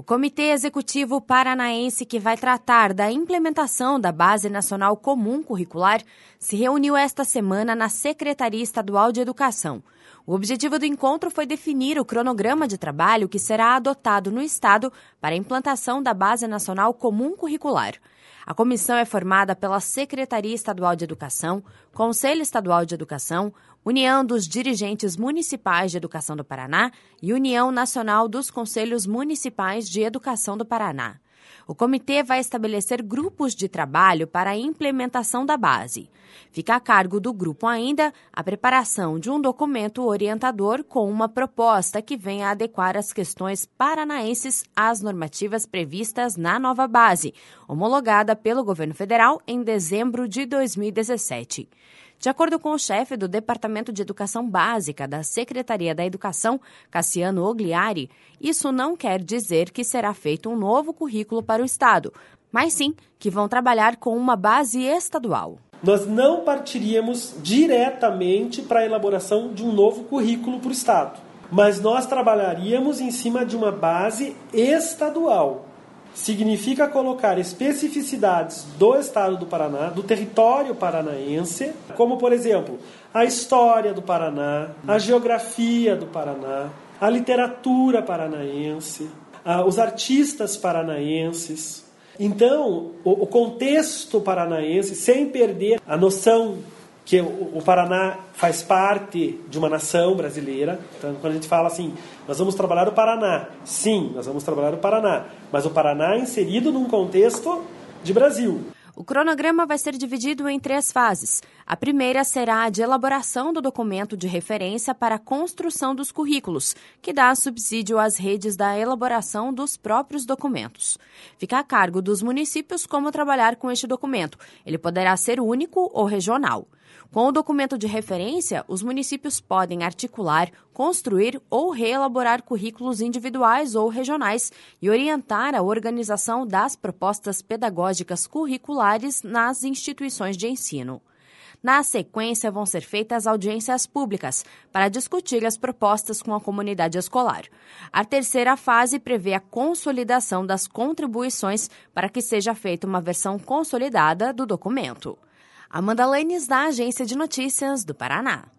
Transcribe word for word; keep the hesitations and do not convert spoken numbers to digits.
Comitê Executivo Paranaense, que vai tratar da implementação da Base Nacional Comum Curricular, se reuniu esta semana na Secretaria Estadual de Educação. O objetivo do encontro foi definir o cronograma de trabalho que será adotado no Estado para a implantação da Base Nacional Comum Curricular. A comissão é formada pela Secretaria Estadual de Educação, Conselho Estadual de Educação, União dos Dirigentes Municipais de Educação do Paraná e União Nacional dos Conselhos Municipais de Educação do Paraná. O comitê vai estabelecer grupos de trabalho para a implementação da base. Fica a cargo do grupo ainda a preparação de um documento orientador com uma proposta que venha a adequar as questões paranaenses às normativas previstas na nova base, homologada pelo governo federal em dezembro de dois mil e dezessete. De acordo com o chefe do Departamento de Educação Básica da Secretaria da Educação, Cassiano Ogliari, isso não quer dizer que será feito um novo currículo para o Estado, mas sim que vão trabalhar com uma base estadual. Nós não partiríamos diretamente para a elaboração de um novo currículo para o Estado, mas nós trabalharíamos em cima de uma base estadual. Significa colocar especificidades do Estado do Paraná, do território paranaense, como, por exemplo, a história do Paraná, a geografia do Paraná, a literatura paranaense, os artistas paranaenses. Então, o contexto paranaense, sem perder a noção que o Paraná faz parte de uma nação brasileira. Então, quando a gente fala assim, nós vamos trabalhar o Paraná. Sim, nós vamos trabalhar o Paraná. Mas o Paraná é inserido num contexto de Brasil. O cronograma vai ser dividido em três fases. A primeira será a de elaboração do documento de referência para a construção dos currículos, que dá subsídio às redes da elaboração dos próprios documentos. Fica a cargo dos municípios como trabalhar com este documento. Ele poderá ser único ou regional. Com o documento de referência, os municípios podem articular, construir ou reelaborar currículos individuais ou regionais e orientar a organização das propostas pedagógicas curriculares nas instituições de ensino. Na sequência, vão ser feitas audiências públicas para discutir as propostas com a comunidade escolar. A terceira fase prevê a consolidação das contribuições para que seja feita uma versão consolidada do documento. Amanda Lenes, da Agência de Notícias do Paraná.